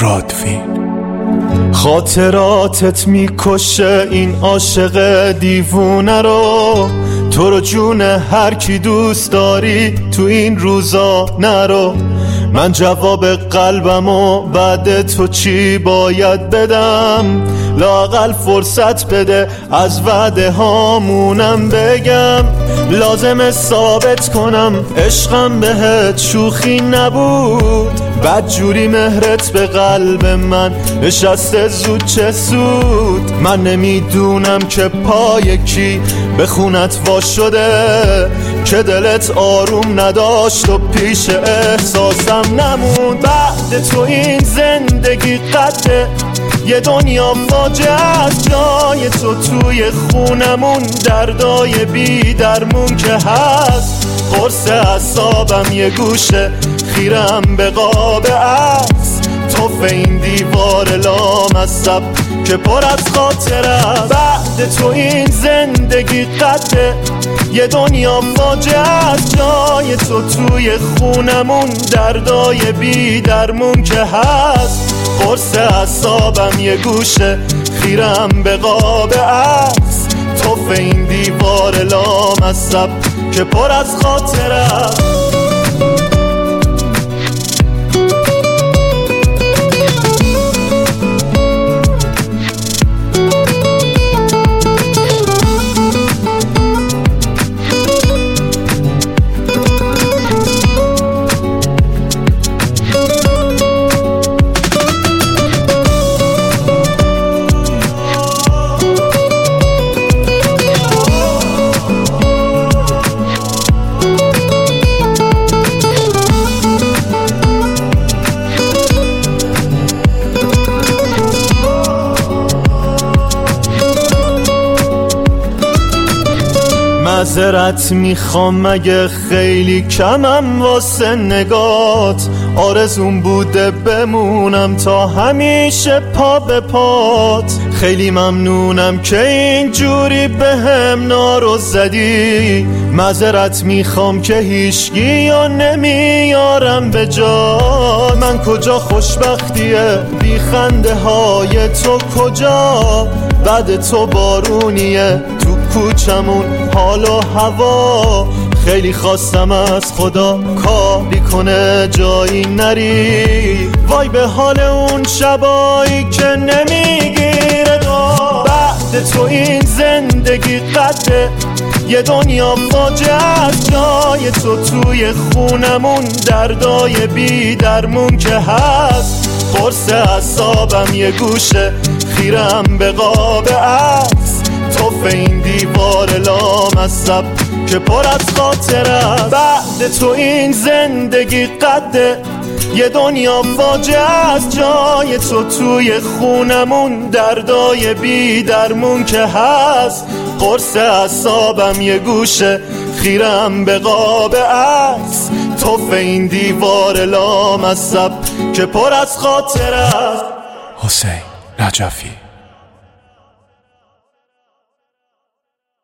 رادوین. خاطراتت میکشه این عاشق دیوونه رو، تو رو جون هر کی دوست داری تو این روزا نرو. من جواب قلبمو بعد تو چی باید بدم؟ لااقل فرصت بده از وعده هامونم بگم. لازمه ثابت کنم عشقم بهت شوخی نبود، بدجوری مهرت به قلب من نشسته زود چه سود. من نمیدونم که پای کی به خونت وا شده، که دلت آروم نداشت و پیش احساسم نموند. بعد تو این زندگی قده یه دنیا فاجعه است، جای تو توی خونمون دردای بی درمون که هست. قرص اعصابم یه گوشه خیرم به قاب عکس، توف این دیوار لامصب که پر از خاطره. بعد تو این زندگی قده یه دنیا فاجعه است، جای تو توی خونمون دردای بی درمون که هست. قرص اعصابم یه گوشه خیرم به قاب عکس، توف این دیوار لامصب که پر از خاطره. معذرت میخوام مگه خیلی کمم واسه نگات، آرزوم بوده بمونم تا همیشه پا به پات. خیلی ممنونم که اینجوری بهم نارو زدی، معذرت میخوام که هیچگی یا نمیارم به جا. من کجا خوشبختیه بی خنده های تو کجا، بعد تو بارونیه تو کوچمون حال و هوا. خیلی خواستم از خدا کاری کنه جایی نری، وای به حال اون شبایی که نمیگیره دو. بعد تو این زندگی قده یه دنیا فاجعه است، جای تو توی خونمون دردای بی درمون که هست. قرص اعصابم یه گوشه خیرم به قاب عکس، توف این دیوار لامصب که پر از خاطره. بعد تو این زندگی قده یه دنیا فاجعه است، جای تو توی خونمون دردای بی درمون که هست. قرص اعصابم یه گوشه خیرم به قاب عکس، توف این دیوار لامصب که پر از خاطره. حسین نجفی.